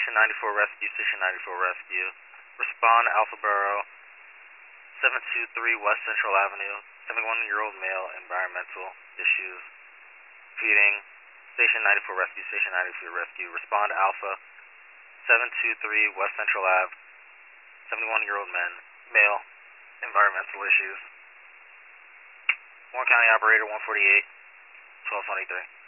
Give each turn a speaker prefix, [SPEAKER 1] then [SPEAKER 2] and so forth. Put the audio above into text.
[SPEAKER 1] Station 94 Rescue, Station 94 Rescue. Respond Alpha Borough, 723 West Central Avenue, 71-year-old male, environmental issues. Feeding, Station 94 Rescue, Station 94 Rescue. Respond Alpha, 723 West Central Ave, 71-year-old male, environmental issues. Warren County Operator 148, 1223.